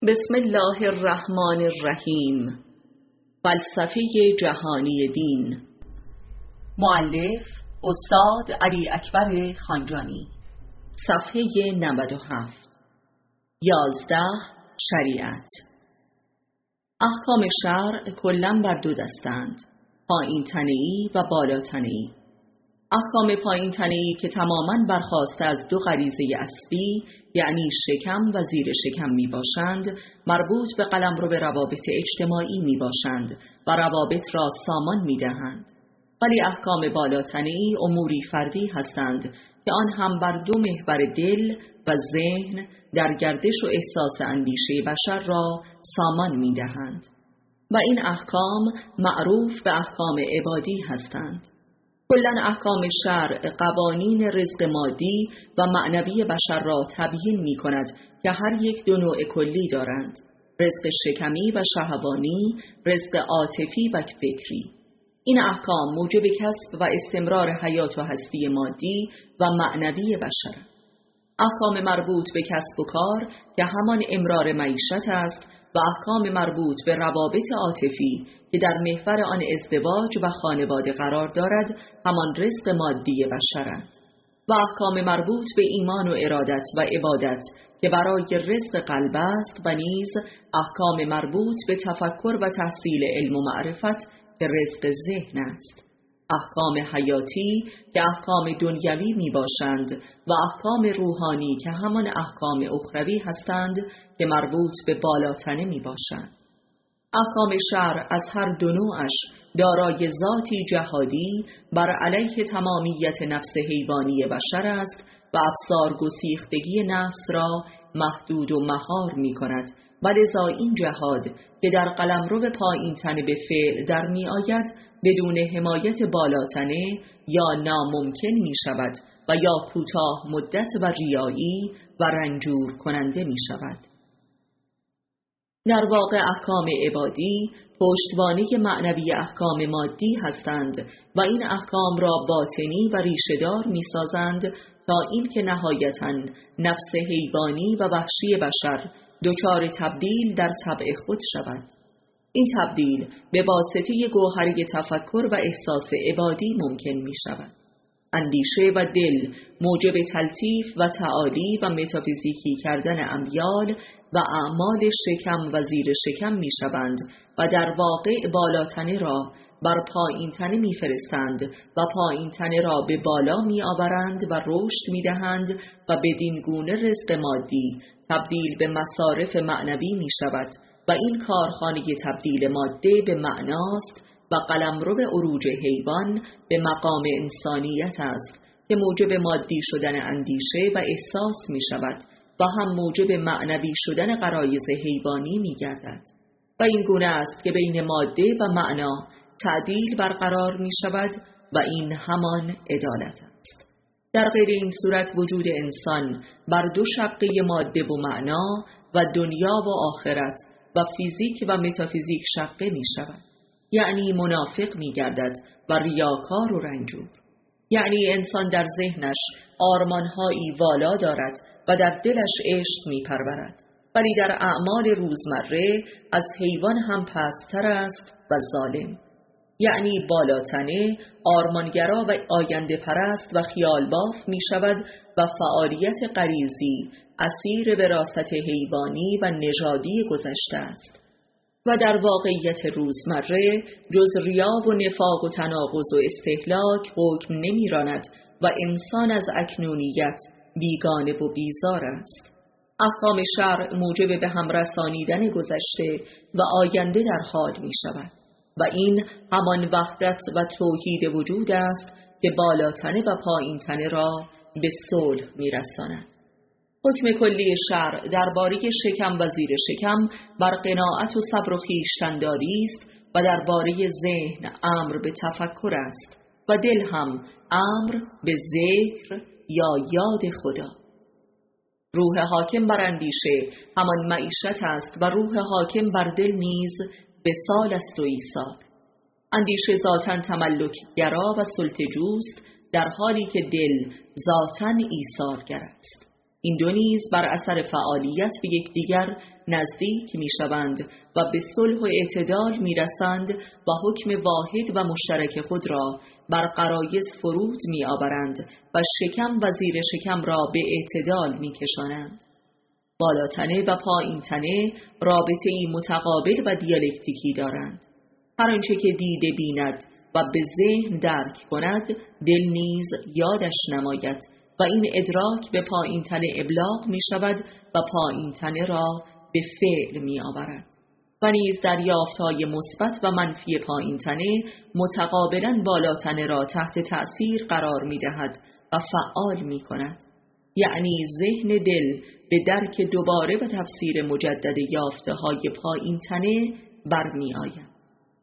بسم الله الرحمن الرحیم. فلسفه جهانی دین. مؤلف استاد علی اکبر خانجانی. صفحه 97. 11. شریعت. احکام شرع کلاً بر دو دستند: پایین تنه‌ای و بالا تنه‌ای. احکام پایین تنه‌ای که تماماً برخواسته از دو غریزه اصلی، یعنی شکم و زیر شکم می باشند، مربوط به قلمرو روابط اجتماعی می باشند و روابط را سامان می دهند. ولی احکام بالا تنه‌ای اموری فردی هستند که آن هم بر دو محور دل و ذهن در گردش و احساس اندیشه بشر را سامان می دهند و این احکام معروف به احکام عبادی هستند. کلاً احکام شرع قوانین رزق مادی و معنوی بشر را تبیین می کند که هر یک دو نوع کلی دارند: رزق شکمی و شهوانی، رزق عاطفی و فکری. این احکام موجب کسب و استمرار حیات و هستی مادی و معنوی بشر. احکام مربوط به کسب و کار که همان امرار معیشت است و احکام مربوط به روابط عاطفی که در محور آن ازدواج و خانواده قرار دارد همان رزق مادی بشرند و احکام مربوط به ایمان و ارادت و عبادت که برای رزق قلب است و نیز احکام مربوط به تفکر و تحصیل علم و معرفت که رزق ذهن است. احکام حیاتی که احکام دنیوی می باشند و احکام روحانی که همان احکام اخروی هستند که مربوط به بالاتنه می باشند. احکام شرع از هر دو نوعش دارای ذاتی جهادی بر علیه تمامیت نفس حیوانی بشر است و افسار گسیختگی نفس را محدود و مهار می کند و لذا این جهاد که در قلمرو پایین تنه به فعل در می آید بدون حمایت بالاتنه یا ناممکن می شود و یا کوتاه مدت و ریایی و رنجور کننده می شود. در واقع احکام عبادی پشتوانه معنوی احکام مادی هستند و این احکام را باطنی و ریشه‌دار می سازند تا این که نهایتاً نفس حیوانی و وحشی بشر دچار تبدیل در طبع خود شود. این تبدیل به واسطه گوهری تفکر و احساس عبادی ممکن می شود. اندیشه و دل موجب تلطیف و تعالی و متافیزیکی کردن امیال و اعمال شکم و زیر شکم می شوند و در واقع بالاتنه را بر پایین تنه می فرستند و پایین تنه را به بالا می آورند و رشد می دهند و بدین گونه رزق مادی تبدیل به مصارف معنوی می شود و این کارخانه تبدیل ماده به معناست و قلمرو عروج حیوان به مقام انسانیت است که موجب مادی شدن اندیشه و احساس می شود و هم موجب معنوی شدن غرایز حیوانی می گردد و این گونه است که بین ماده و معنا تعدیل برقرار می شود و این همان عدالت است. در غیر این صورت وجود انسان بر دو شقه ماده و معنا و دنیا و آخرت و فیزیک و متافیزیک شقه می شود، یعنی منافق می گردد و ریاکار و رنجور. یعنی انسان در ذهنش آرمانهایی والا دارد و در دلش عشق می پرورد، ولی در اعمال روزمره از حیوان هم پست‌تر است و ظالم. یعنی بالاتنه آرمانگرا و آینده پرست و خیال باف می شود و فعالیت غریزی اسیر وراثت حیوانی و نژادی گذشته است و در واقعیت روزمره جز ریا و نفاق و تناقض و استهلاک حکم نمی راند و انسان از اکنونیت بیگانه و بیزار است. احکام شرع موجب به هم رسانیدن گذشته و آینده در حال می شود و این همان وحدت و توحید وجود است که بالاتنه و پایین تنه را به صلح می رساند. حکم کلی شرع درباره شکم و زیر شکم بر قناعت و صبر و خویشتن‌داری است و درباره ذهن امر به تفکر است و دل هم امر به ذکر یا یاد خدا. روح حاکم بر اندیشه همان معیشت است و روح حاکم بر دل نیز وصال است و ایثار. اندیشه ذاتاً تملک‌گرا و سلطه‌جوست در حالی که دل ذاتاً ایثارگر است. این دو نیز بر اثر فعالیت به یکدیگر نزدیک می‌شوند و به صلح و اعتدال می‌رسند و حکم واحد و مشترک خود را بر غرایز فرود می‌آورند و شکم و زیر شکم را به اعتدال می‌کشانند. بالاتنه و پایینتنه رابطه‌ای متقابل و دیالکتیکی دارند. هر آنچه که دیده بیند و به ذهن درک کند، دل نیز یادش نماید و این ادراک به پایینتنه ابلاغ می شود و پایینتنه را به فعل می آورد. و نیز دریافت‌های مثبت و منفی پایینتنه متقابلاً بالاتنه را تحت تأثیر قرار می دهد و فعال می کند. یعنی ذهن دل به درک دوباره و تفسیر مجدد یافته‌های پایینتنه برمی آید.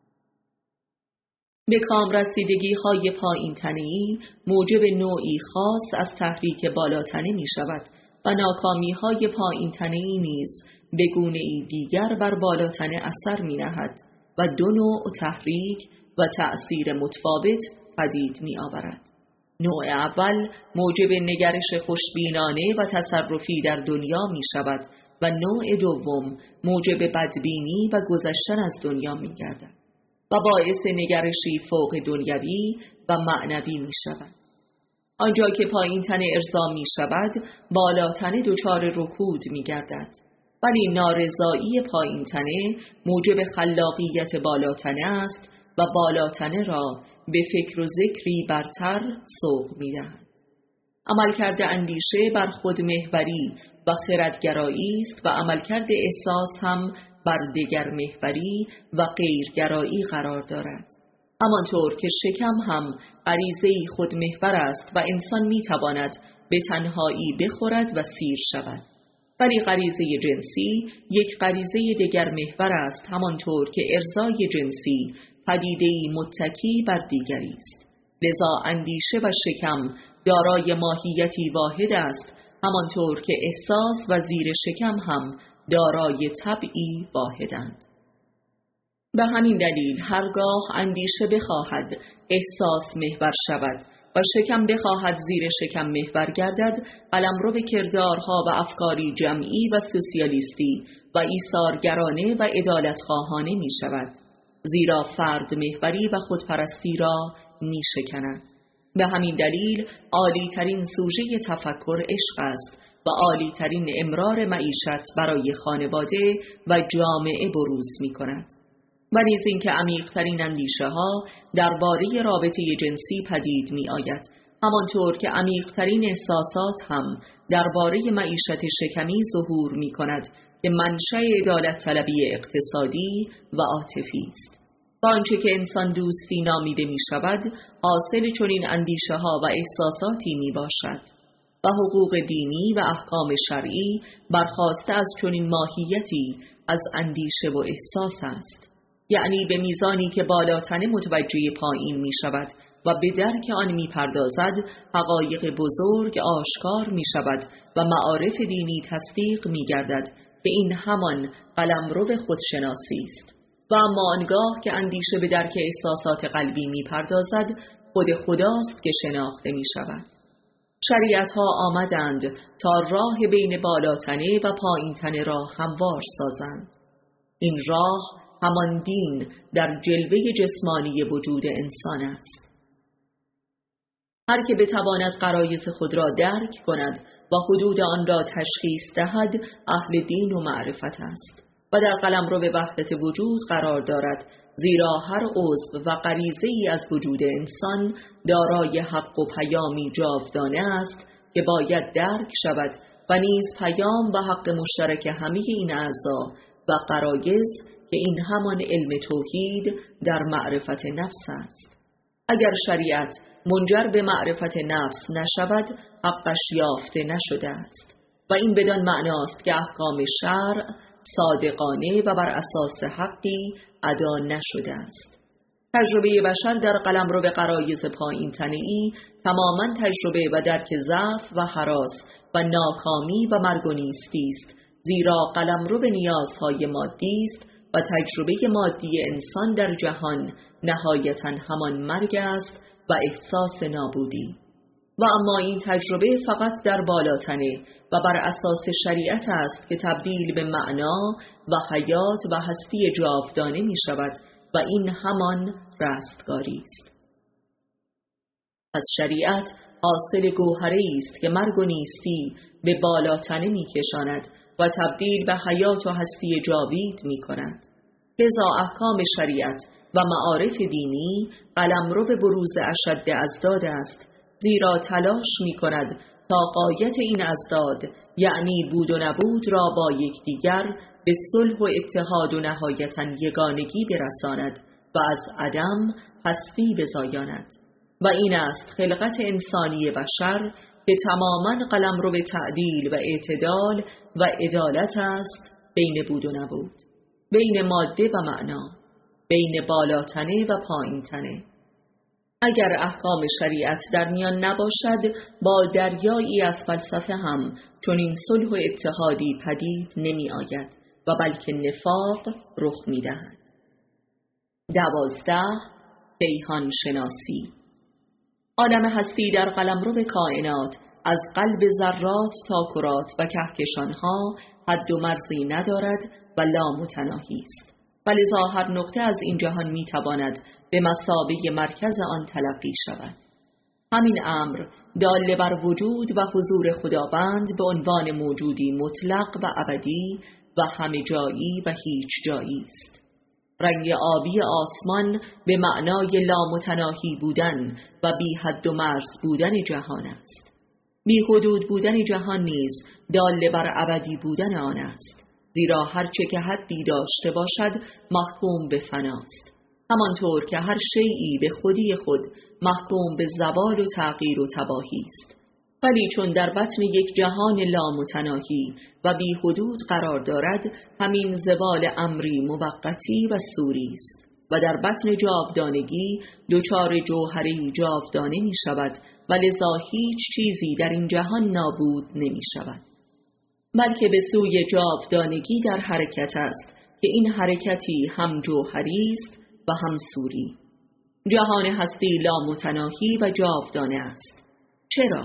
به کام رسیدگی های پایین‌تنه‌ای موجب نوعی خاص از تحریک بالاتنه می شود و ناکامی های پایین‌تنه‌ای نیز به گونه‌ای دیگر بر بالاتنه اثر می نهد و دو نوع تحریک و تأثیر متفاوت پدید می آورد. نوع اول موجب نگرش خوشبینانه و تصرفی در دنیا می شود و نوع دوم موجب بدبینی و گذشتن از دنیا می گردد و باعث نگرشی فوق دنیوی و معنوی می شود. آنجا که پایین‌تنه ارضا می شود، بالاتنه دچار رکود می گردد. ولی نارضایی پایین‌تنه موجب خلاقیت بالاتنه است و بالاتنه را به فکر و ذکری برتر سوق می دهد. عملکرد اندیشه بر خودمحوری و خردگرایی است و عملکرد احساس هم بر دگرمحوری و غیرگرایی قرار دارد. همانطور که شکم هم غریزه‌ای خودمحور است و انسان می تواند به تنهایی بخورد و سیر شود. ولی غریزه جنسی یک غریزه دگرمحور است، همانطور که ارضای جنسی پدیده‌ای متکی بر دیگری است. لذا اندیشه و شکم دارای ماهیتی واحد است، همانطور که احساس و زیر شکم هم دارای طبعی واحدند. به همین دلیل هرگاه اندیشه بخواهد احساس محور شود و شکم بخواهد زیر شکم محور گردد، قلمرو به کردارها و افکاری جمعی و سوسیالیستی و ایثارگرانه و عدالتخواهانه می شود، زیرا فرد محوری و خودپرستی را می شکند. به همین دلیل عالی ترین سوژه تفکر عشق است و عالی ترین امرار معیشت برای خانواده و جامعه بروز می کند. و نیز اینکه عمیق‌ترین اندیشه‌ها درباره رابطه جنسی پدید می آید، همانطور که عمیق‌ترین احساسات هم درباره معیشت شکمی ظهور می کند که منشأ عدالت طلبی اقتصادی و عاطفی است. و آنچه که انسان دوستی نامیده می شود حاصل چنین اندیشه‌ها و احساساتی می باشد و حقوق دینی و احکام شرعی برخواسته از چنین ماهیتی از اندیشه و احساس است. یعنی به میزانی که بالاتنه متوجه پایین می شود و به درک آن می پردازد، حقایق بزرگ آشکار می شود و معارف دینی تصدیق می گردد که این همان قلمرو خودشناسی است. و اما آنگاه که اندیشه به درک احساسات قلبی می پردازد، خود خداست که شناخته می شود. شریعت ها آمدند تا راه بین بالاتنه و پایینتنه را هموار سازند. این راه همان دین در جلوه جسمانی وجود انسان است. هر که بتواند غرایز خود را درک کند و حدود آن را تشخیص دهد، اهل دین و معرفت است و در قلمرو وحدت وجود قرار دارد، زیرا هر عضو و غریزه‌ای از وجود انسان دارای حق و پیامی جاودانه است که باید درک شود و نیز پیام و حق مشترک همه این اعضا و غرایز که این همان علم توحید در معرفت نفس است. اگر شریعت منجر به معرفت نفس نشود، حقش یافته نشده است و این بدان معناست که احکام شرع صادقانه و بر اساس حقی ادا نشده است. تجربه بشر در قلمرو به غرایز پایین‌تنه‌ای تماماً تجربه و درک ضعف و هراس و ناکامی و مرگ و نیستی است، زیرا قلمرو به نیازهای مادی است و تجربه مادی انسان در جهان نهایتاً همان مرگ است و احساس نابودی. و اما این تجربه فقط در بالاتنه و بر اساس شریعت است که تبدیل به معنا و حیات و هستی جاودانه می شود و این همان رستگاری است. از شریعت حاصل گوهری است که مرگ و نیستی به بالاتنه می کشاند و تبدیل به حیات و هستی جاوید می کند. لذا احکام شریعت و معارف دینی قلمرو به بروز اشد ازداد است، زیرا تلاش می کند تا غایت این ازداد یعنی بود و نبود را با یکدیگر به صلح و اتحاد و نهایتاً یگانگی برساند و از عدم هستی بزایاند. و این است خلقت انسانی بشر که تماماً قلمرو به تعدیل و اعتدال و عدالت است بین بود و نبود، بین ماده و معنا، بین بالاتنه و پایینتنه. اگر احکام شریعت در میان نباشد، با دریایی از فلسفه هم چون این صلح و اتحادی پدید نمی آید و بلکه نفاق رخ می دهد. 12. کیهان شناسی. عالم هستی در قلمرو کائنات از قلب ذرات تا کرات و کهکشانها حد و مرزی ندارد و لامتناهی است. ولذا هر نقطه از این جهان می تواند به مثابه مرکز آن تلقی شود. همین امر دال بر وجود و حضور خداوند به عنوان موجودی مطلق و ابدی و همه جایی و هیچ جایی است. رنگ آبی آسمان به معنای لامتناهی بودن و بی حد و مرز بودن جهان است. بی حدود بودن جهان نیز دال بر ابدی بودن آن است، زیرا هرچه که حدی داشته باشد محکوم به فناست، همانطور که هر شیئی به خودی خود محکوم به زوال و تغییر و تباهی است. ولی چون در بطن یک جهان لامتناهی و بی حدود قرار دارد، همین زوال امری موقتی و صوری است و در بطن جاودانگی دچار جوهری جاودانه می شود و لذا هیچ چیزی در این جهان نابود نمی شود، بلکه به سوی جاودانگی در حرکت است که این حرکتی هم جوهری است و هم صوری. جهان هستی لامتناهی و جاودانه است. چرا؟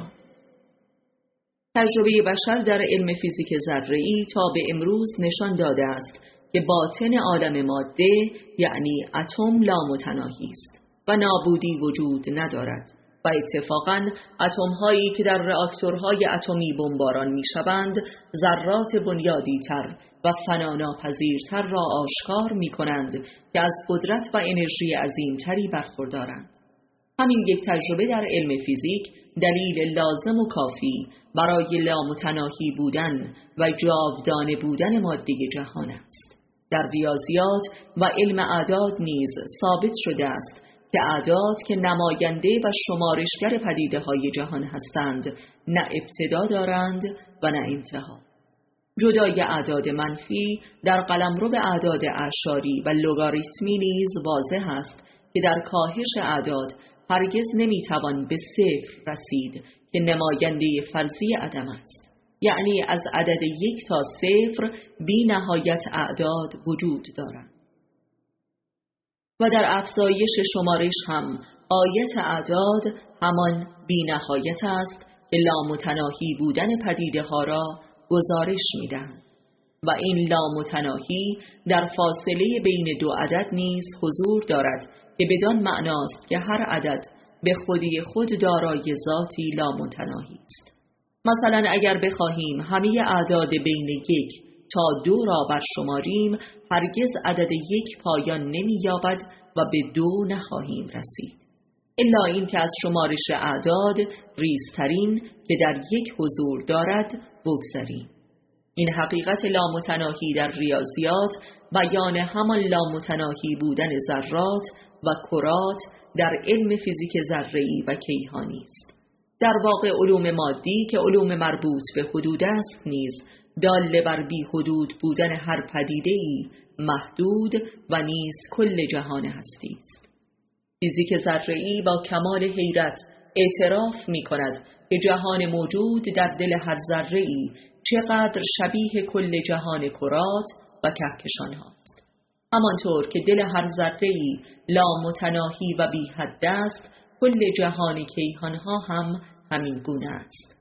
تجربه بشر در علم فیزیک ذره‌ای تا به امروز نشان داده است که باطن عالم ماده یعنی اتم لامتناهی است و نابودی وجود ندارد و اتفاقاً اتم‌هایی که در راکتورهای اتمی بمباران می‌شوند ذرات بنیادی‌تر و فناناپذیرتر را آشکار می‌کنند که از قدرت و انرژی عظیم‌تری برخوردارند. همین یک تجربه در علم فیزیک دلیل لازم و کافی برای لامتناهی بودن و جاودانه بودن ماده جهان است. در ریاضیات و علم اعداد نیز ثابت شده است که اعداد که نماینده و شمارشگر پدیده‌های جهان هستند نه ابتدا دارند و نه انتها. جدای اعداد منفی در قلمرو اعداد اعشاری و لوگاریتمی نیز واضح است که در کاهش اعداد هرگز نمیتوان به صفر رسید که نماینده فرضی عدم است، یعنی از عدد 1 تا 0 بی نهایت اعداد وجود دارند. و در افزایش شمارش هم غایت اعداد همان بی نهایت است که لامتناهی بودن پدیده ها را گزارش میدهند و این لامتناهی در فاصله بین دو عدد نیز حضور دارد که بدان معناست که هر عدد به خودی خود دارای ذاتی لامتناهی است. مثلا اگر بخواهیم همه اعداد بین 1 تا 2 را برشماریم، هرگز عدد 1 پایان نمی یابد و به 2 نخواهیم رسید، الا این که از شمارش اعداد ریزترین که در 1 حضور دارد بگذریم. این حقیقت لامتناهی در ریاضیات بیان همان لامتناهی بودن ذرات و کرات در علم فیزیک ذره‌ای و کیهانی است. در واقع علوم مادی که علوم مربوط به حدود است نیز دال بر بی حدود بودن هر پدیده‌ای محدود و نیز کل جهان هستی است. فیزیک ذره‌ای با کمال حیرت اعتراف می کند که جهان موجود در دل هر ذره‌ای چقدر شبیه کل جهان کرات و کهکشان هاست. همانطور که دل هر ذره‌ای لامتناهی و بی حد است، کل جهان کیهان ها هم همین گونه است.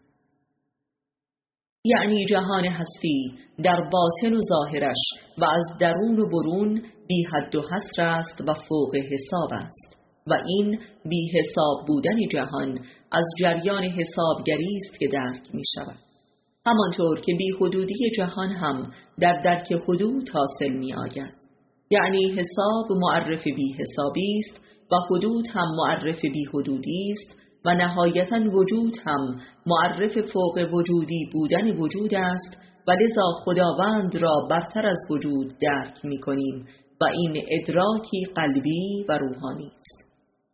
یعنی جهان هستی در باطن و ظاهرش و از درون و برون بی حد و حصر است و فوق حساب است و این بی حساب بودن جهان از جریان حسابگری است که درک می شود. همانطور که بی حدودی جهان هم در درک حدود حاصل می آید. یعنی حساب معرف بی حسابی است و حدود هم معرف بی حدودی است و نهایتاً وجود هم معرف فوق وجودی بودن وجود است و لذا خداوند را برتر از وجود درک می کنیم و این ادراکی قلبی و روحانی است.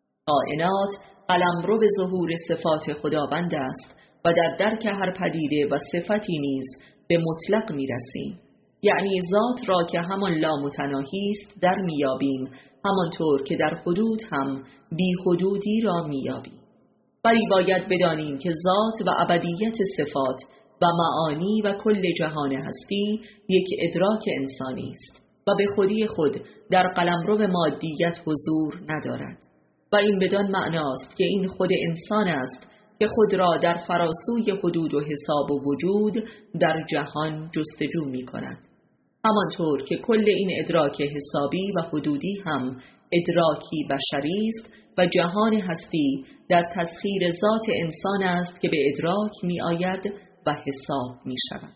کائنات قلمرو به ظهور صفات خداوند است و در درک هر پدیده و صفتی نیز به مطلق می رسیم. یعنی ذات را که همان لامتناهی است در میابیم، همانطور که در حدود هم بی حدودی را میابیم. ولی باید بدانیم که ذات و ابدیت صفات و معانی و کل جهان هستی یک ادراک انسانی است و به خودی خود در قلمرو مادیت حضور ندارد و این بدان معناست که این خود انسان است که خود را در فراسوی حدود و حساب و وجود در جهان جستجو می کند. همانطور که کل این ادراک حسابی و حدودی هم ادراکی بشری است و جهان هستی در تسخیر ذات انسان است که به ادراک می آید و حساب می شود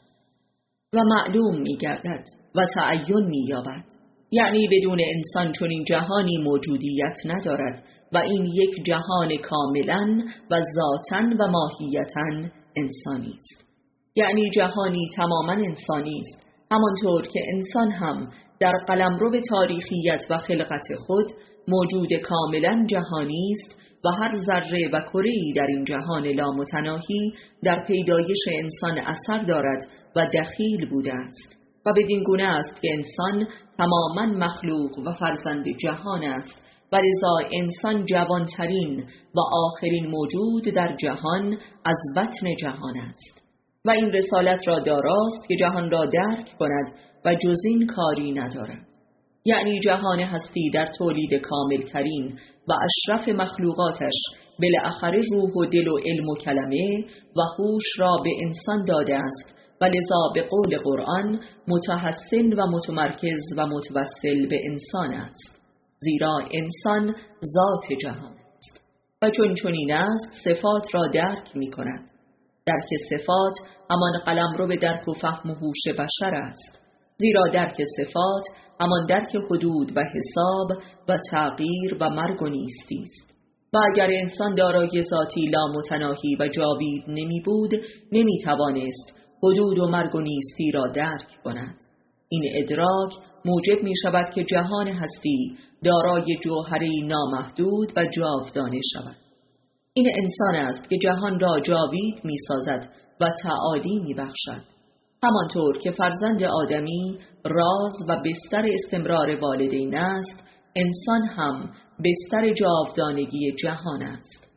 و معلوم می گردد و تعین می یابد. یعنی بدون انسان چنین جهانی موجودیت ندارد و این یک جهان کاملا و ذاتاً و ماهیتاً انسانی است. یعنی جهانی تماماً انسانی است، همانطور که انسان هم در قلمرو تاریخیت و خلقت خود موجود کاملا جهانی است و هر ذره و کره‌ای در این جهان لامتناهی در پیدایش انسان اثر دارد و دخیل بوده است و بدین گونه است که انسان تماما مخلوق و فرزند جهان است و لذا انسان جوانترین و آخرین موجود در جهان از بطن جهان است و این رسالت را داراست که جهان را درک کند و جز این کاری ندارد. یعنی جهان هستی در تولید کاملترین و اشرف مخلوقاتش بالاخره روح و دل و علم و کلمه و هوش را به انسان داده است و لذا به قول قرآن متحسن و متمرکز و متوسل به انسان است، زیرا انسان ذات جهان است و چون چنین است صفات را درک می کند. درک صفات همان قلمرو به درک و فهم و هوش بشر است، زیرا درک صفات همان درک حدود و حساب و تغییر و مرگ و نیستی است و اگر انسان دارای ذاتی لامتناهی و جاوید نمی بود نمی توانست حدود و مرگ و نیستی را درک کند. این ادراک موجب می شود که جهان هستی دارای جوهری نامحدود و جاودانه شود. این انسان است که جهان را جاوید می سازد و تعالی می بخشد. همانطور که فرزند آدمی راز و بستر استمرار والدین است، انسان هم بستر جاودانگی جهان است.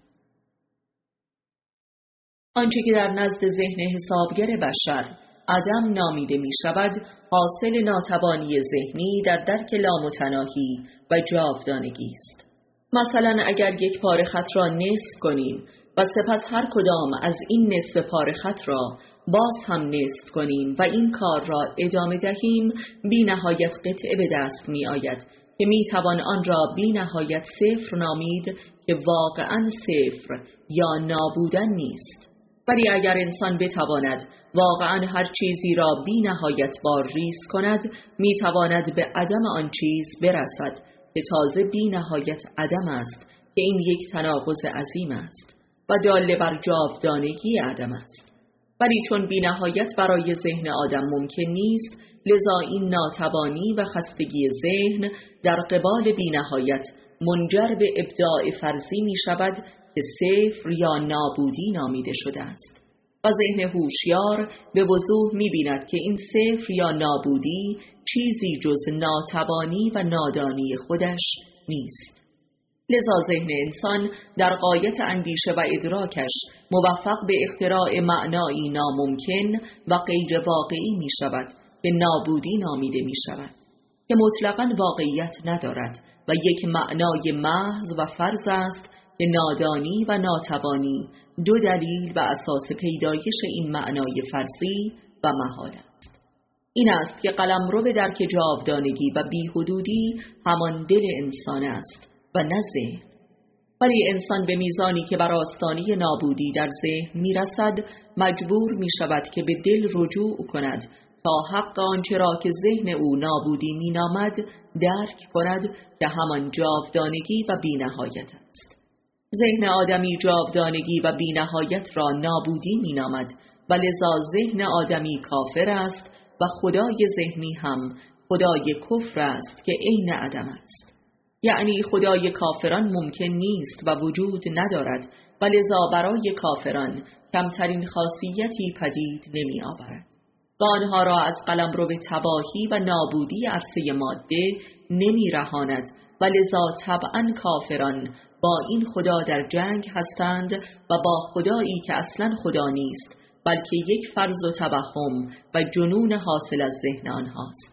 آنچه که در نزد ذهن حسابگر بشر عدم نامیده می شود، حاصل ناتوانی ذهنی در درک لامتناهی و جاودانگی است. مثلا اگر یک پاره خط را نصف کنیم و سپس هر کدام از این نصف پاره خط را باز هم نصف کنیم و این کار را ادامه دهیم، بی نهایت قطعه به دست می آید که می توان آن را بی نهایت صفر نامید که واقعاً صفر یا نابودن نیست. ولی اگر انسان بتواند واقعاً هر چیزی را بی نهایت بار ریز کند، می تواند به عدم آن چیز برسد که تازه بی نهایت عدم است، که این یک تناقض عظیم است و دال بر جاودانگی عدم است. ولی چون بی نهایت برای ذهن آدم ممکن نیست، لذا این ناتوانی و خستگی ذهن در قبال بی نهایت منجر به ابداع فرضی می شود که صفر یا نابودی نامیده شده است و ذهن هوشیار به وضوح می بیند که این صفر یا نابودی چیزی جز ناتوانی و نادانی خودش نیست. لذا ذهن انسان در غایت اندیشه و ادراکش موفق به اختراع معنایی ناممکن و غیر واقعی می شود که نابودی نامیده می شود، که مطلقاً واقعیت ندارد و یک معنای محض و فرض است که نادانی و ناتوانی دو دلیل و اساس پیدایش این معنای فرضی و محال است. این است که قلمرو به درک جاودانگی و بی‌حدودی همان دل انسان است و نه ذهن. ولی انسان به میزانی که بر آستانه نابودی در ذهن میرسد مجبور می شود که به دل رجوع کند تا حق آنچه را که ذهن او نابودی مینامد درک کند که همان جاودانگی و بی‌نهایت است. ذهن آدمی جاودانگی و بی‌نهایت را نابودی مینامد و لذا ذهن آدمی کافر است و خدای ذهنی هم خدای کفر است که عین عدم است. یعنی خدای کافران ممکن نیست و وجود ندارد و لذا برای کافران کمترین خاصیتی پدید نمی آورد و آنها را از قلمرو به تباهی و نابودی عرصه ماده نمی رهاند و لذا طبعا کافران با این خدا در جنگ هستند و با خدایی که اصلا خدا نیست بلکه یک فرض و توهم و جنون حاصل از ذهن آنهاست.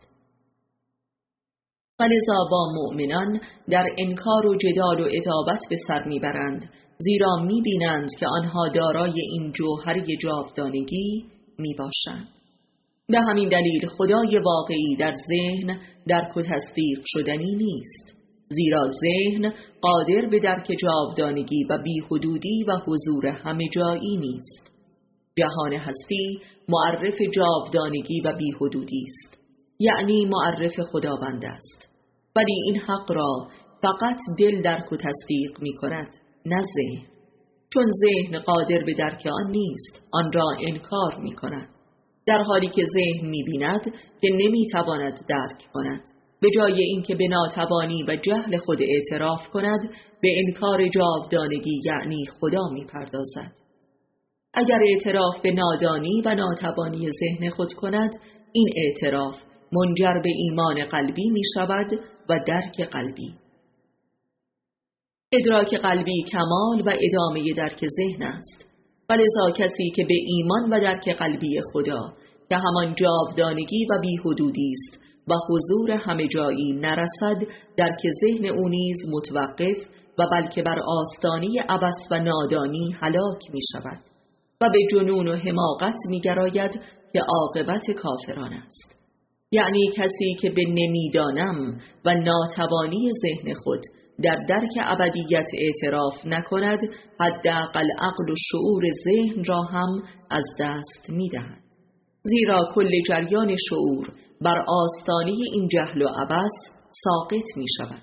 و لذا با مؤمنان در انکار و جدال و عتابت به سر میبرند، زیرا میبینند که آنها دارای این جوهری جاودانگی میباشند. به همین دلیل خدای واقعی در ذهن درک و تصدیق شدنی نیست، زیرا ذهن قادر به درک جاودانگی و بی‌حدودی و حضور همه جایی نیست. جهان هستی معرف جاودانگی و بی‌حدودی است، یعنی معرف خداوند است، ولی این حق را فقط دل درک و تصدیق می کند، نه ذهن، چون ذهن قادر به درک آن نیست، آن را انکار می کند، در حالی که ذهن می بیند که نمی تواند درک کند. به جای اینکه به ناتوانی و جهل خود اعتراف کند، به انکار جاودانگی یعنی خدا می پردازد. اگر اعتراف به نادانی و ناتوانی ذهن خود کند، این اعتراف منجر به ایمان قلبی می شود و درک قلبی. ادراک قلبی کمال و ادامه درک ذهن است، ولذا کسی که به ایمان و درک قلبی خدا که همان جاودانگی و بی‌حدودی است و حضور همه جایی نرسد، درک ذهن او نیز متوقف و بلکه بر آستانه عبث و نادانی هلاک می شود و به جنون و حماقت می گراید که عاقبت کافران است. یعنی کسی که به نمیدانم و ناتوانی ذهن خود در درک ابدیت اعتراف نکند، حداقل عقل و شعور ذهن را هم از دست می دهد. زیرا کل جریان شعور بر آستانه این جهل و عبث ساقط می شود.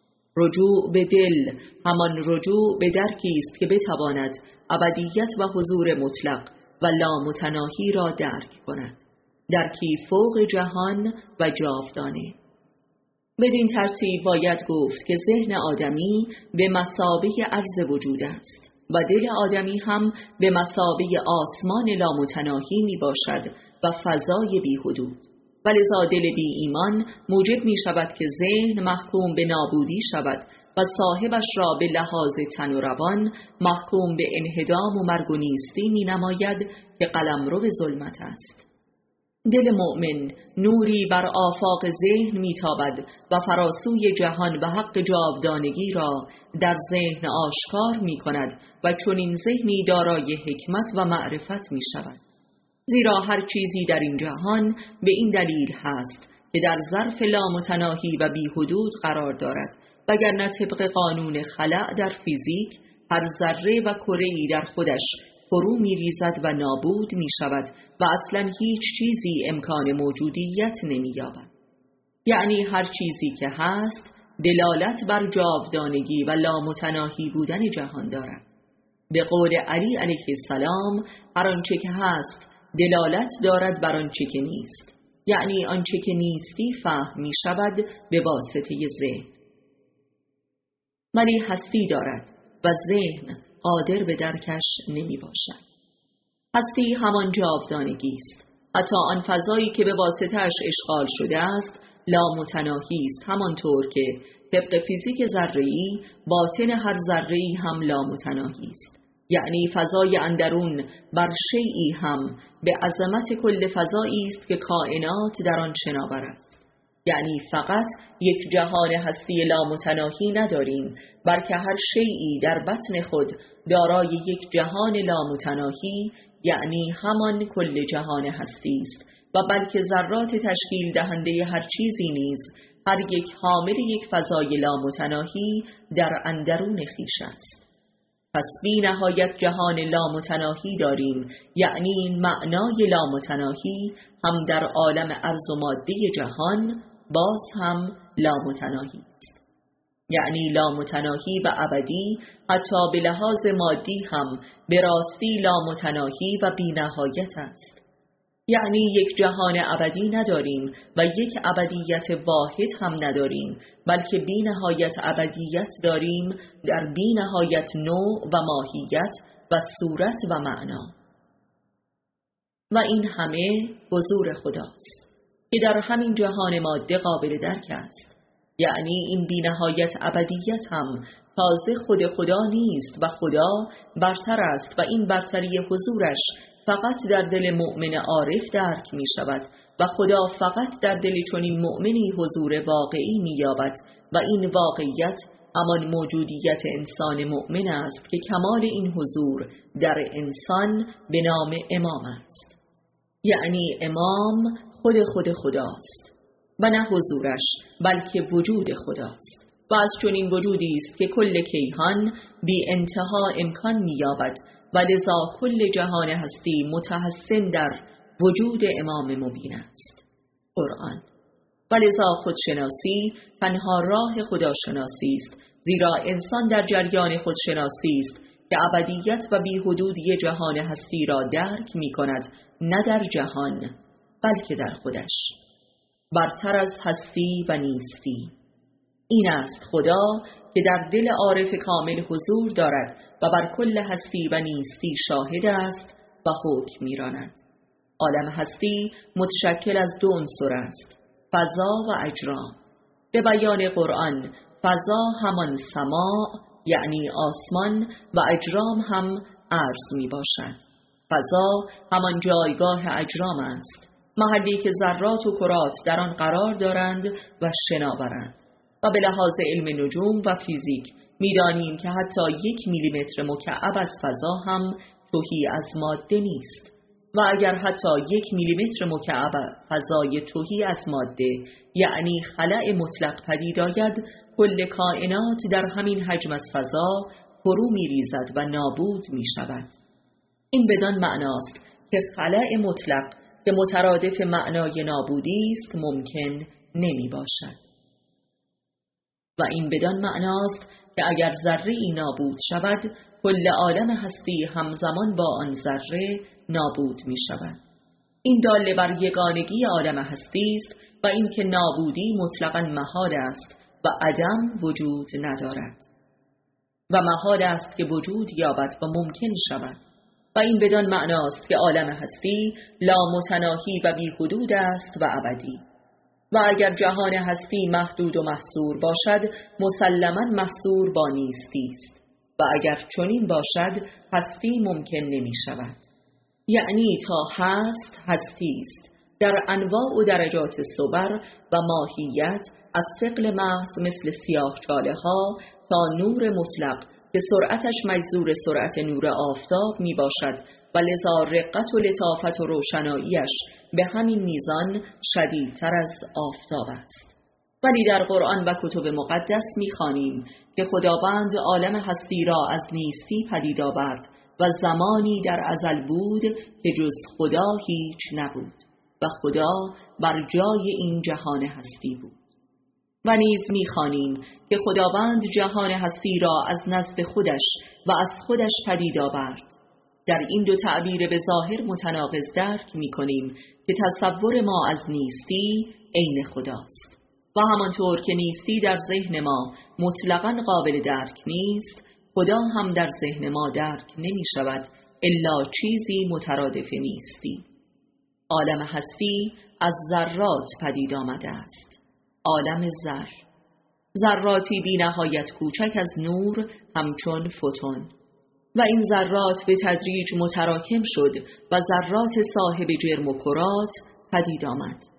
رجوع به دل همان رجوع به درکی است که بتواند ابدیت و حضور مطلق و لامتناهی را درک کند، درکی فوق جهان و جاودانه. بدین ترتیب باید گفت که ذهن آدمی به مثابه عرض وجود است و دل آدمی هم به مثابه آسمان لامتناهی می باشد و فضای بی حدود. ولذا دل بی ایمان موجب می شود که ذهن محکوم به نابودی شود و صاحبش را به لحاظ تن و روان محکوم به انهدام و مرگ و نیستی می نماید که قلمرو به ظلمت است. دل مؤمن نوری بر آفاق ذهن میتابد و فراسوی جهان و حق جاودانگی را در ذهن آشکار می کند و چنین ذهنی دارای حکمت و معرفت می شود. زیرا هر چیزی در این جهان به این دلیل هست که در ظرف لامتناهی و بی حدود قرار دارد، وگرنه طبق قانون خلأ در فیزیک هر ذره و کره‌ای در خودش فرو می ریزد و نابود می شود و اصلا هیچ چیزی امکان موجودیت نمی یابد. یعنی هر چیزی که هست دلالت بر جاودانگی و لامتناهی بودن جهان دارد. به قول علی علیه السلام، هر آنچه که هست دلالت دارد بر آنچه که نیست، یعنی آنچه که نیستی فهم می شود به واسطه ذهن. ولی هستی دارد و ذهن قادر به درکش نمی باشد. هستی همان جاودانگی است. حتی آن فضایی که به واسطه‌اش اشغال شده است لامتناهی است، همانطور که طبق فیزیک ذره‌ای باطن هر ذره‌ای هم لامتناهی است. یعنی فضای اندرون بر شیئی هم به عظمت کل فضایی است که کائنات در آن شناور است. یعنی فقط یک جهان هستی لامتناهی نداریم، بلکه هر شیئی در بطن خود دارای یک جهان لامتناهی، یعنی همان کل جهان هستی است، و بلکه ذرات تشکیل دهنده هر چیزی نیز هر یک حامل یک فضای لامتناهی در اندرون خویش است. پس بی نهایت جهان لامتناهی داریم، یعنی معنای لامتناهی هم در عالم ارض و ماده جهان باز هم لامتناهی است. یعنی لامتناهی و ابدی حتی به لحاظ مادی هم به راستی لامتناهی و بی نهایت است. یعنی یک جهان ابدی نداریم و یک ابدیت واحد هم نداریم، بلکه بی نهایت ابدیت داریم در بی نهایت نوع و ماهیت و صورت و معنا. و این همه حضور خداست که در همین جهان ماده قابل درک است. یعنی این بی نهایت ابدیت هم تازه خود خدا نیست و خدا برتر است و این برتری حضورش فقط در دل مؤمن عارف درک می شود و خدا فقط در دل چنین مؤمنی حضور واقعی می یابد و این واقعیت همان موجودیت انسان مؤمن است که کمال این حضور در انسان به نام امام است. یعنی امام خود خداست و نه حضورش بلکه وجود خداست و از چنین وجودی است که کل کیهان بی انتها امکان می یابد و لذا کل جهان هستی متحسن در وجود امام مبین است، قرآن. و لذا خودشناسی تنها راه خداشناسی است، زیرا انسان در جریان خودشناسی است که ابدیت و بی حدودی جهان هستی را درک می کند، نه در جهان بلکه در خودش، برتر از هستی و نیستی. این است خدا که در دل عارف کامل حضور دارد و بر کل هستی و نیستی شاهد است و حکم می‌راند. عالم هستی متشکل از دو عنصر است، فضا و اجرام. به بیان قرآن فضا همان سماع یعنی آسمان و اجرام هم ارض می باشد. فضا همان جایگاه اجرام است، محلی که ذرات و کرات در آن قرار دارند و شناورند. و به لحاظ علم نجوم و فیزیک می‌دانیم که حتی 1 میلیمتر مکعب از فضا هم تهی از ماده نیست و اگر حتی 1 میلیمتر مکعب فضای تهی از ماده یعنی خلأ مطلق پدید آید، کل کائنات در همین حجم از فضا فرو می‌ریزد و نابود می‌شود. این بدان معناست که خلأ مطلق که مترادف معنای نابودی است ممکن نمی باشد. و این بدان معناست که اگر ذره‌ای نابود شود، کل عالم هستی همزمان با آن ذره نابود می شود. این داله بر یگانگی عالم هستی است و اینکه نابودی مطلقاً محال است و عدم وجود ندارد و محال است که وجود یابد و ممکن شود. و این بدان معناست که عالم هستی لامتناهی و بی حدود است و ابدی. و اگر جهان هستی محدود و محصور باشد، مسلماً محصور با نیستی است و اگر چنین باشد هستی ممکن نمی شود. یعنی تا هست هستی است در انواع و درجات صور و ماهیت، از ثقل محض مثل سیاه چاله ها تا نور مطلق که سرعتش مجذور سرعت نور آفتاب می باشد و لذا رقت و لطافت و روشناییش به همین میزان شدیدتر از آفتاب است. ولی در قرآن و کتب مقدس می خوانیم که خداوند عالم هستی را از نیستی پدید آورد و زمانی در ازل بود که جز خدا هیچ نبود و خدا بر جای این جهان هستی بود. و نیز می‌خوانیم که خداوند جهان هستی را از نزد خودش و از خودش پدید آورد. در این دو تعبیر به ظاهر متناقض درک می‌کنیم که تصور ما از نیستی عین خداست و همانطور که نیستی در ذهن ما مطلقاً قابل درک نیست، خدا هم در ذهن ما درک نمی‌شود الا چیزی مترادف نیستی. عالم هستی از ذرات پدید آمده است. عالم ذر، ذراتی بی نهایت کوچک از نور همچون فوتون، و این ذرات به تدریج متراکم شد و ذرات صاحب جرم و کرات پدید آمد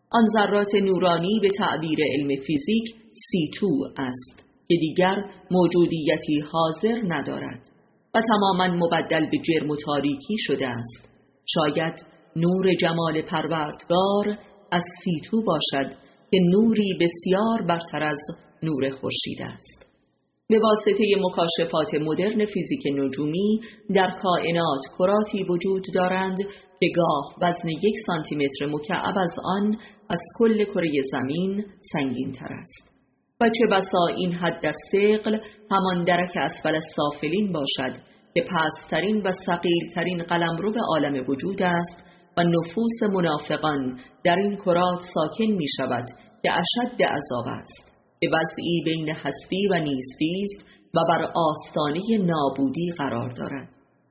آن ذرات نورانی به تعبیر علم فیزیک C2 است که دیگر موجودیتی حاضر ندارد و تماما مبدل به جرم و تاریکی شده است. شاید نور جمال پروردگار از C2 باشد که نوری بسیار برتر از نور خورشید است. به واسطه مکاشفات مدرن فیزیک نجومی در کائنات کراتی وجود دارند که گاه وزن 1 سانتی متر مکعب از آن از کل کره زمین سنگین تر است و چه بسا این حد از ثقل همان درک اسفل السافلین باشد که پست‌ترین و ثقیل‌ترین قلمرو عالم وجود است و نفوس منافقان در این کرات ساکن می شود که اشد عذاب است، که وضعی بین هستی و نیستی است و بر آستانه نابودی قرار دارد.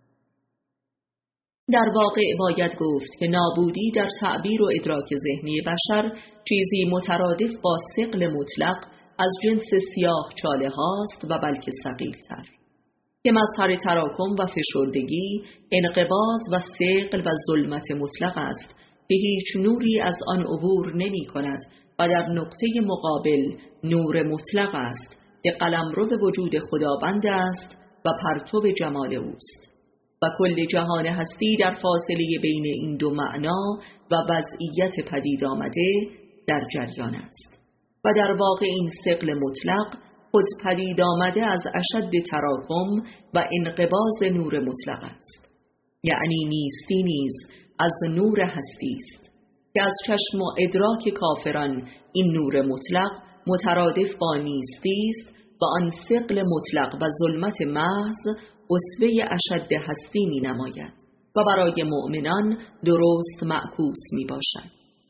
در واقع باید گفت که نابودی در تعبیر و ادراک ذهنی بشر چیزی مترادف با ثقل مطلق از جنس سیاه چاله هاست و بلکه ثقیل‌تر، که مظهر تراکم و فشردگی، انقباض و ثقل و ظلمت مطلق است که هیچ نوری از آن عبور نمی کند و در نقطه مقابل نور مطلق است که قلمرو وجود خداوند است و پرتو جمال اوست و کل جهان هستی در فاصله بین این دو معنا و وضعیت پدید آمده در جریان است و در واقع این ثقل مطلق خود پدید آمده از اشد تراکم و انقباض نور مطلق است، یعنی نیستی نیز از نور هستی است که از چشم و ادراک کافران این نور مطلق مترادف با نیستی است و آن ثقل مطلق و ظلمت محض اسوه اشد هستی می نماید و برای مؤمنان درست معکوس می باشد.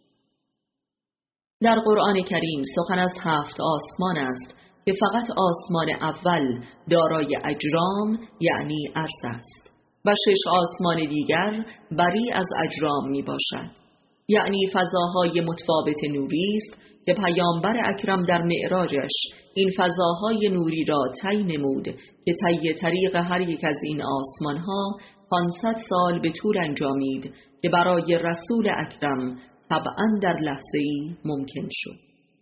در قرآن کریم سخن از 7 آسمان است که فقط آسمان اول دارای اجرام یعنی عرض است و 6 آسمان دیگر بری از اجرام می باشد، یعنی فضاهای متفاوت نوری است که پیامبر اکرم در معراجش این فضاهای نوری را طی نمود که طی طریق هر یک از این آسمانها 500 سال به طول انجامید که برای رسول اکرم طبعا در لحظه‌ای ممکن شد.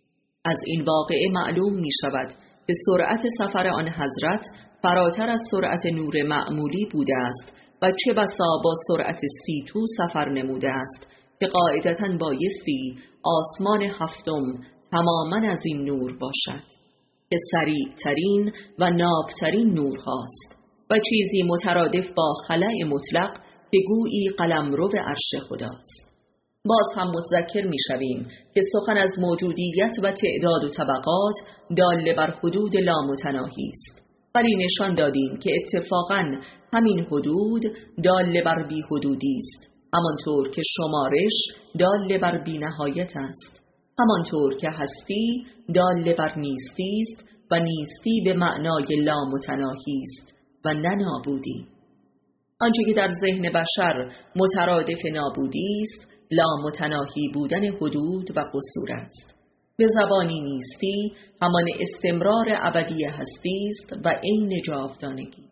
از این واقعه معلوم می شود که سرعت سفر آن حضرت فراتر از سرعت نور معمولی بوده است و چه بسا با سرعت C2 سفر نموده است که قاعدتاً بایستی آسمان 7 تماماً از این نور باشد که سریعترین و نابترین نور هاست و چیزی مترادف با خلأ مطلق که گویی قلمرو عرش خداست. باز هم متذکر می شویم که سخن از موجودیت و تعداد و طبقات دال بر حدود لامتناهی است، ولی نشان دادیم که اتفاقاً همین حدود دال بر بی حدودی است، همانطور که شمارش دال بر بی نهایت است، همانطور که هستی دال بر نیستی است و نیستی به معنای لامتناهی است و نه نابودی. آنچه که در ذهن بشر مترادف نابودی است لامتناهی بودن حدود و قصور است. به زبانی نیستی همان استمرار ابدی هستی است و عین جاودانگی.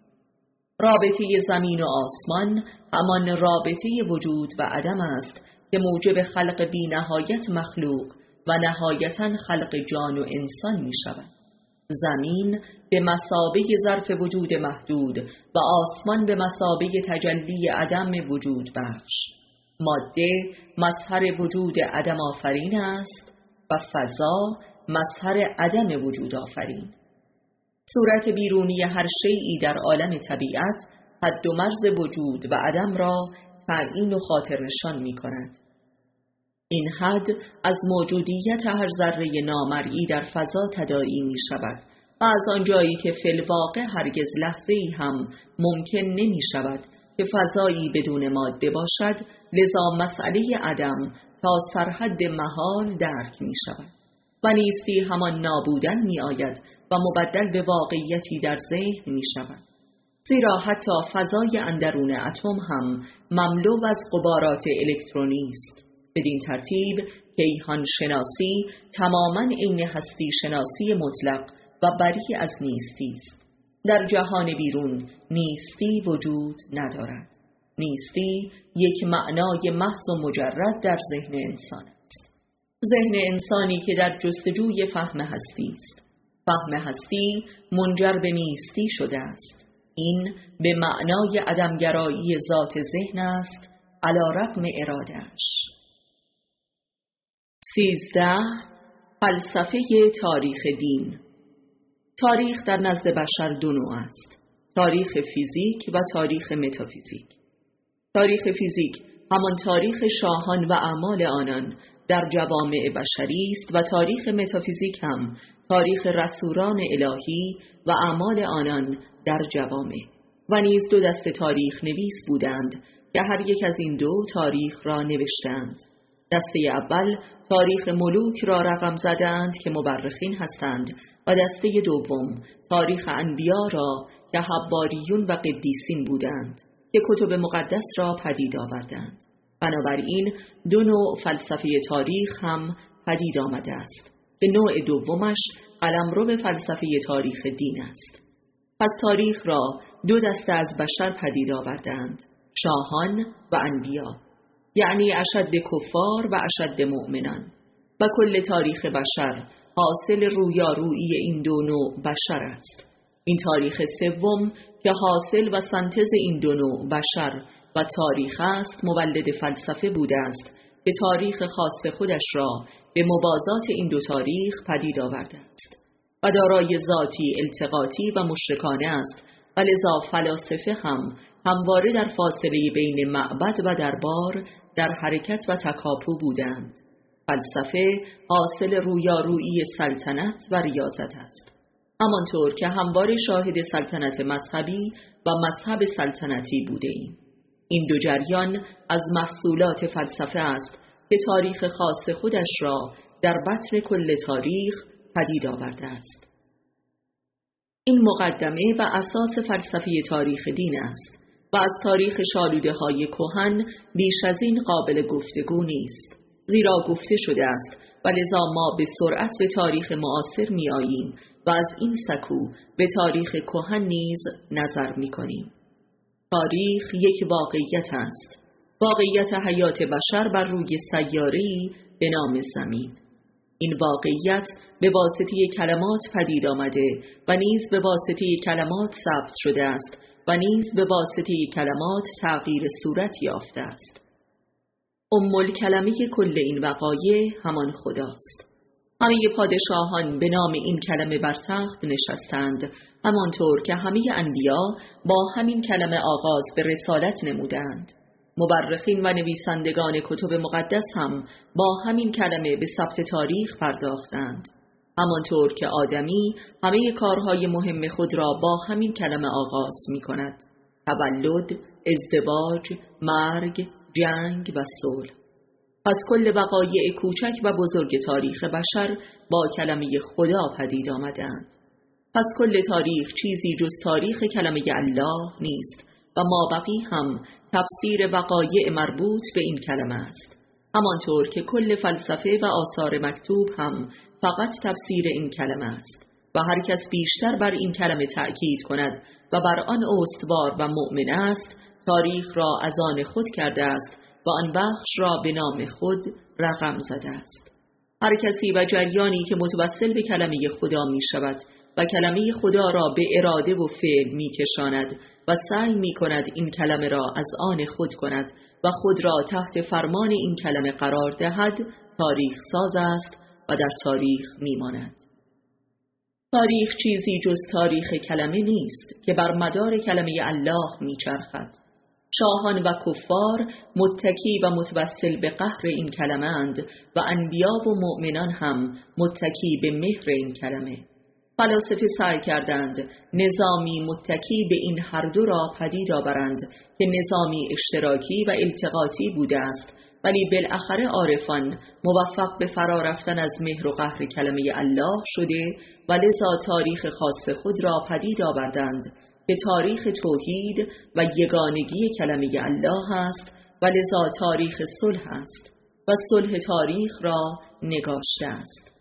رابطه زمین و آسمان همان رابطه وجود و عدم است که موجب خلق بی نهایت مخلوق و نهایتاً خلق جان و انسان می شود. زمین به مثابه ظرف وجود محدود و آسمان به مثابه تجلی عدم وجود بخش. ماده مظهر وجود عدم آفرین است و فضا مظهر عدم وجود آفرین. صورت بیرونی هر شیئی در عالم طبیعت حد و مرز وجود و عدم را تعیین و خاطر نشان می کند. این حد از موجودیت هر ذره نامرئی در فضا تداعی می شود و از آنجایی که فی الواقع هرگز لحظه‌ای هم ممکن نمی شود که فضایی بدون ماده باشد، لذا مسئله عدم تا سرحد محال درک می شود و نیستی همان نابودن می آید و مبدل به واقعیتی در ذهن می شود. زیرا حتی فضای اندرون اتم هم مملو از غبارات الکترونی است. بدین ترتیب کیهان شناسی تماماً عین هستی شناسی مطلق و بری از نیستی است. در جهان بیرون نیستی وجود ندارد. نیستی یک معنای محض و مجرد در ذهن انسان است. ذهن انسانی که در جستجوی فهم هستی است. فهم هستی منجر به نیستی شده است. این به معنای عدمگرایی ذات ذهن است علی رغم اراده‌اش. 13. فلسفه تاریخ دین. تاریخ در نزد بشر دو نوع است: تاریخ فیزیک و تاریخ متافیزیک. تاریخ فیزیک همان تاریخ شاهان و اعمال آنان در جوامع بشری است و تاریخ متافیزیک هم تاریخ رسولان الهی و اعمال آنان در جوامع. و نیز دو دسته تاریخ نویس بودند که هر یک از این دو تاریخ را نوشتند. دسته اول تاریخ ملوک را رقم زدند که مورخین هستند و دسته دوم تاریخ انبیا را که حباریون و قدیسین بودند که کتب مقدس را پدید آوردند. بنابراین دو نوع فلسفه تاریخ هم پدید آمده است که نوع دومش قلمرو فلسفه تاریخ دین است. پس تاریخ را دو دسته از بشر پدید آوردند: شاهان و انبیا، یعنی اشد کفار و اشد مؤمنان، و کل تاریخ بشر حاصل رویارویی این دو نوع بشر است. این تاریخ سوم که حاصل و سنتز این دو نوع بشر و تاریخ است مولد فلسفه بوده است که تاریخ خاص خودش را به موازات این دو تاریخ پدید آورده است و دارای ذاتی التقاطی و مشرکانه است و لذا فلاسفه هم همواره در فاصله بین معبد و دربار در حرکت و تکاپو بودند. فلسفه حاصل رویارویی سلطنت و ریاضت است، همانطور که همواره شاهد سلطنت مذهبی و مذهب سلطنتی بوده ایم. این دو جریان از محصولات فلسفه است که تاریخ خاص خودش را در بطن کل تاریخ پدید آورده است. این مقدمه و اساس فلسفه تاریخ دین است و از تاریخ شالوده های کهن بیش از این قابل گفتگو نیست، زیرا گفته شده است و لذا ما به سرعت به تاریخ معاصر می آییم و از این سکو به تاریخ کهن نیز نظر می کنیم. تاریخ یک واقعیت است، واقعیت حیات بشر بر روی سیاره‌ای به نام زمین. این واقعیت به واسطه کلمات پدید آمده و نیز به واسطه کلمات ثبت شده است و نیز به واسطه کلمات تغییر صورت یافته است. الکلمه کل این وقایع همان خداست. همه پادشاهان به نام این کلمه بر تخت نشستند، همانطور که همه انبیا با همین کلمه آغاز به رسالت نمودند. مورخین و نویسندگان کتب مقدس هم با همین کلمه به ثبت تاریخ پرداختند، همانطور که آدمی همه کارهای مهم خود را با همین کلمه آغاز می کند: تولد، ازدواج، مرگ، جنگ و صلح. پس کل وقایع کوچک و بزرگ تاریخ بشر با کلمه خدا پدید آمدند. پس کل تاریخ چیزی جز تاریخ کلمه الله نیست و مابقی هم تفسیر وقایع مربوط به این کلمه است، همانطور که کل فلسفه و آثار مکتوب هم فقط تفسیر این کلمه است و هر کس بیشتر بر این کلمه تأکید کند و بر آن استوار و مؤمن است، تاریخ را از آن خود کرده است و آن بخش را به نام خود رقم زده است. هر کسی و جریانی که متوسل به کلمه خدا می شود و کلمه خدا را به اراده و فعل می کشاند و سعی می کند این کلمه را از آن خود کند و خود را تحت فرمان این کلمه قرار دهد، تاریخ ساز است و در تاریخ می ماند. تاریخ چیزی جز تاریخ کلمه نیست که بر مدار کلمه الله می چرخد. شاهان و کفار متکی و متوسل به قهر این کلمه اند و انبیا و مؤمنان هم متکی به مهر این کلمه. فلاسفه سعی کردند نظامی متکی به این هر دو را پدید آورند که نظامی اشتراکی و التقاطی بوده است، ولی بالاخره عارفان موفق به فرا رفتن از مهر و قهر کلمه الله شده و لذا تاریخ خاص خود را پدید آوردند که تاریخ توحید و یگانگی کلمه الله است و لذا تاریخ صلح است و صلح تاریخ را نگاشته است.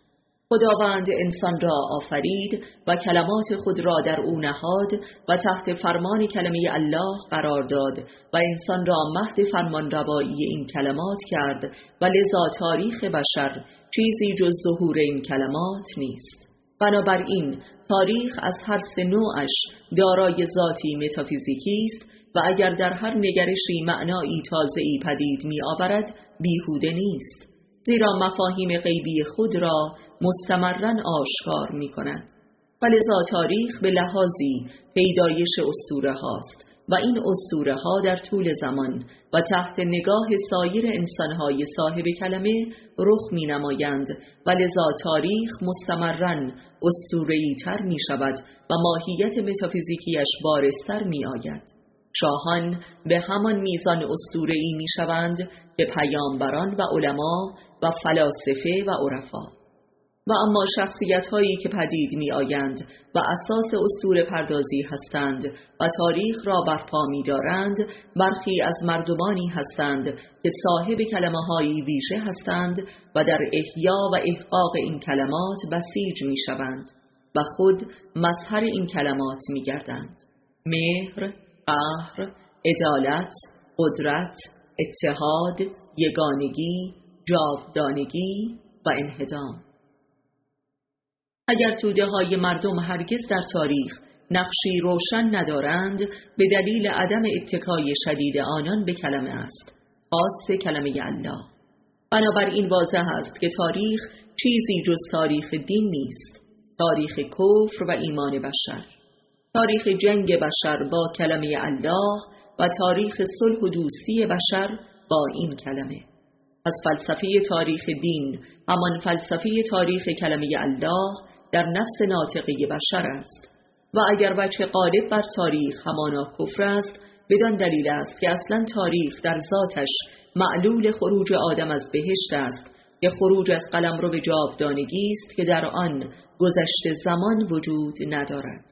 خداوند انسان را آفرید و کلمات خود را در او نهاد و تحت فرمان کلمه الله قرار داد و انسان را مهد فرمان روایی این کلمات کرد و لذا تاریخ بشر چیزی جز ظهور این کلمات نیست. بنابراین تاریخ از هر سه نوعش دارای ذاتی متافیزیکی است و اگر در هر نگرشی معنایی تازه‌ای پدید می آورد بیهوده نیست، زیرا مفاهیم غیبی خود را مستمراً آشکار می کند. و لذا تاریخ به لحاظی پیدایش اسطوره هاست و این اسطوره ها در طول زمان و تحت نگاه سایر انسانهای صاحب کلمه رخ می نمایند و لذا تاریخ مستمراً اسطوره‌ای تر می شود و ماهیت متافیزیکیش بارزتر می آید. شاهان به همان میزان اسطوره‌ای می شوند که پیامبران و علما و فلاسفه و عرفا. و اما شخصیت‌هایی که پدید می‌آیند و اساس اسطوره پردازی هستند و تاریخ را برپا می‌دارند، برخی از مردمانی هستند که صاحب کلمه‌هایی ویژه هستند و در احیا و احقاق این کلمات بسیج می‌شوند و خود مظهر این کلمات می‌گردند: مهر، قهر، عدالت، قدرت، اتحاد، یگانگی، جاودانگی و انهدام. اگر توده های مردم هرگز در تاریخ نقشی روشن ندارند، به دلیل عدم اتکای شدید آنان به کلمه است، خاص کلمه الله. بنابراین واضح است که تاریخ چیزی جز تاریخ دین نیست، تاریخ کفر و ایمان بشر، تاریخ جنگ بشر با کلمه الله و تاریخ صلح و دوستی بشر با این کلمه. پس فلسفه تاریخ دین همان فلسفه تاریخ کلمه الله در نفس ناطقه بشر است و اگر وجه غالب بر تاریخ همانا کفر است، بدان دلیل است که اصلا تاریخ در ذاتش معلول خروج آدم از بهشت است که خروج از قلمرو به جاودانگی است که در آن گذشت زمان وجود ندارد.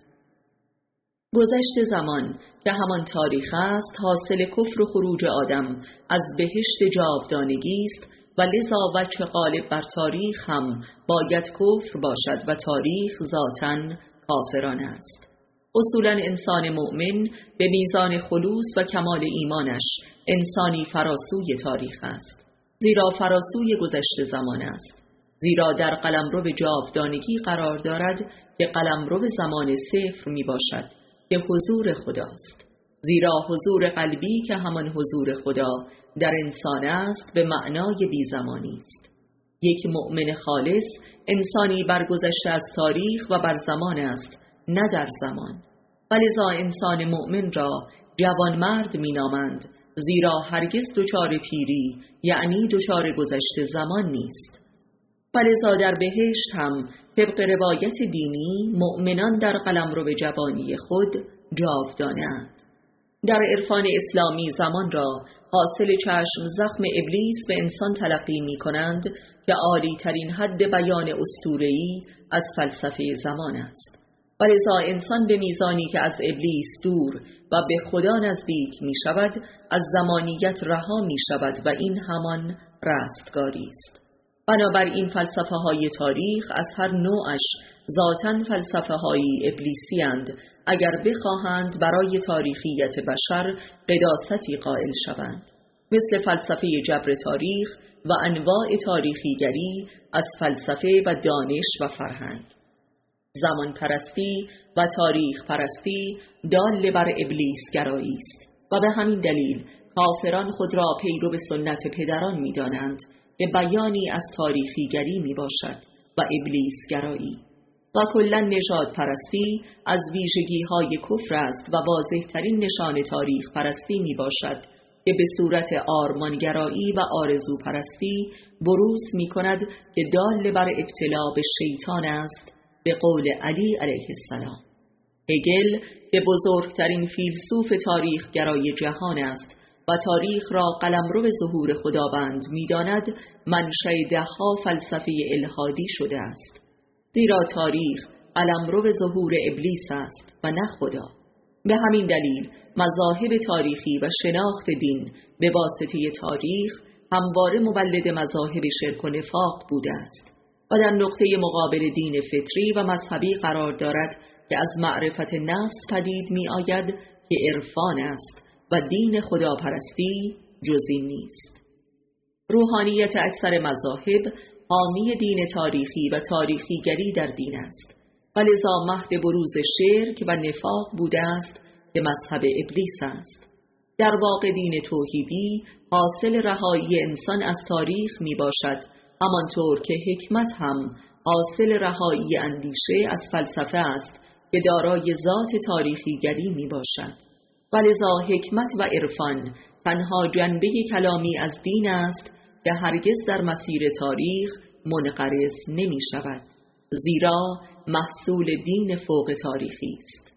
گذشت زمان که همان تاریخ است حاصل کفر و خروج آدم از بهشت جاودانگی است و لذا وجه غالب بر تاریخ هم باید کفر باشد و تاریخ ذاتاً کافرانه است. اصولاً انسان مؤمن به میزان خلوص و کمال ایمانش انسانی فراسوی تاریخ است، زیرا فراسوی گذشت زمان است، زیرا در قلمرو به جاودانگی قرار دارد که قلمرو به زمان صفر می باشد که حضور خداست، زیرا حضور قلبی که همان حضور خدا در انسان است به معنای بیزمانی است. یک مؤمن خالص انسانی برگذشته از تاریخ و بر زمان است، نه در زمان. ولذا انسان مؤمن را جوانمرد می نامند، زیرا هرگز دچار پیری یعنی دچار گذشته زمان نیست. ولذا در بهشت هم طبق روایت دینی مؤمنان در قلمرو به جوانی خود جاودانه‌اند. در عرفان اسلامی زمان را حاصل چشم زخم ابلیس به انسان تلقی می کنند که عالی ترین حد بیان اسطوره‌ای از فلسفه زمان است. ولذا انسان به میزانی که از ابلیس دور و به خدا نزدیک می شود، از زمانیت رها می شود و این همان رستگاری است. بنابراین فلسفه های تاریخ از هر نوعش ذاتاً فلسفه های ابلیسی اند اگر بخواهند برای تاریخیت بشر قداستی قائل شوند، مثل فلسفه جبر تاریخ و انواع تاریخیگری از فلسفه و دانش و فرهنگ. زمان پرستی و تاریخ پرستی دال بر ابلیس گرایی است و به همین دلیل کافران خود را پیرو سنت پدران می دانند که بیانی از تاریخیگری می باشد و ابلیس گرایی. و کلا نژاد پرستی از ویژگی های کفر است و واضح ترین نشان تاریخ پرستی می باشد که به صورت آرمانگرایی و آرزو پرستی بروز می کند که دال بر ابتلا به شیطان است، به قول علی علیه السلام. هگل که بزرگترین فیلسوف تاریخ گرای جهان است و تاریخ را قلمرو به ظهور خداوند می داند، منشأ ده‌ها فلسفه الحادی شده است، زیرا تاریخ قلمرو به ظهور ابلیس است و نه خدا. به همین دلیل مذاهب تاریخی و شناخت دین به واسطه تاریخ همواره مولد مذاهب شرک و نفاق بوده است، و در نقطه مقابل دین فطری و مذهبی قرار دارد که از معرفت نفس پدید می آید که عرفان است و دین خداپرستی جز این نیست. روحانیت اکثر مذاهب حامی دین تاریخی و تاریخیگری در دین است و لذا مهد بروز شرک و نفاق بوده است که مذهب ابلیس است. در واقع دین توحیدی حاصل رهایی انسان از تاریخ می باشد، همانطور که حکمت هم حاصل رهایی اندیشه از فلسفه است که دارای ذات تاریخیگری می باشد. و لذا حکمت و عرفان تنها جنبه کلامی از دین است که هرگز در مسیر تاریخ منقرض نمی شود، زیرا محصول دین فوق تاریخی است.